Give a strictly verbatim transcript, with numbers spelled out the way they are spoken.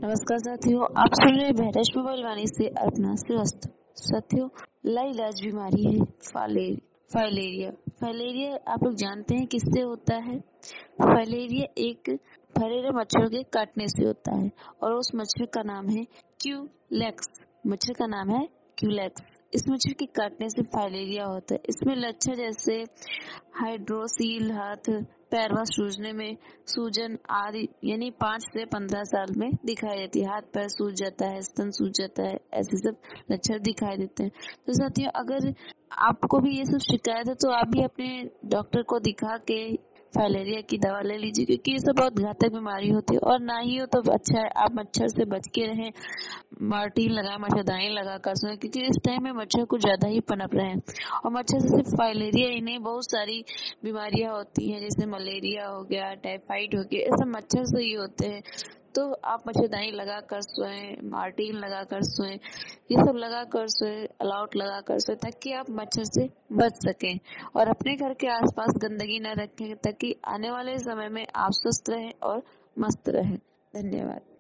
नमस्कार साथियों, आप सुन रहे हैं रेशमा बालवानी से अर्पणा श्रीवास्तव। साथियों, लाइलाज बीमारी है फाले फाइलेरिया। फाइलेरिया आप लोग जानते हैं किससे होता है? फाइलेरिया एक फरेरा मच्छर के काटने से होता है और उस मच्छर का नाम है क्यूलेक्स। मच्छर का नाम है क्यूलेक्स। इस मच्छर के काटने से फाइलेरिया होता है। इसमें लक्षण जैसे हाइड्रोसील, हाथ पैर व सूजने में सूजन आदि यानी पाँच से पंद्रह साल में दिखाई देती है। हाथ पैर सूज जाता है, स्तन सूज जाता है, ऐसे सब लक्षण दिखाई देते हैं। तो साथियों, अगर आपको भी ये सब शिकायत है तो आप भी अपने डॉक्टर को दिखा के फाइलेरिया की दवा ले लीजिए, क्योंकि ये सब बहुत घातक बीमारी होती है। और ना ही हो तो अच्छा है आप मच्छर से बच के रहें, मार्टीन लगा मच्छरदानी लगा कर सोएं, क्योंकि इस टाइम में मच्छर कुछ ज्यादा ही पनप रहे हैं। और मच्छर से सिर्फ फाइलेरिया ही नहीं, बहुत सारी बीमारियां होती हैं, जैसे मलेरिया हो गया, टाइफाइड हो गया, ये सब मच्छर से ही होते हैं। तो आप मच्छरदानी लगा कर सोएं, मार्टीन लगा कर सोएं, ये सब लगा कर सोएं, अलाउट लगा कर सोएं, ताकि आप मच्छर से बच सकें। और अपने घर के आसपास गंदगी न रखें, ताकि आने वाले समय में आप स्वस्थ रहें और मस्त रहें। धन्यवाद।